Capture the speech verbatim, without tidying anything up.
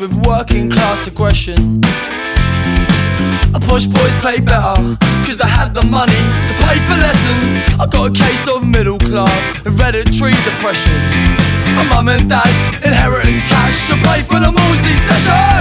with working class aggression. A posh boys play better, cause they had the money to pay for lessons. I got a case of middle class hereditary depression. A mum and dad's inheritance cash should pay for the Mosley session.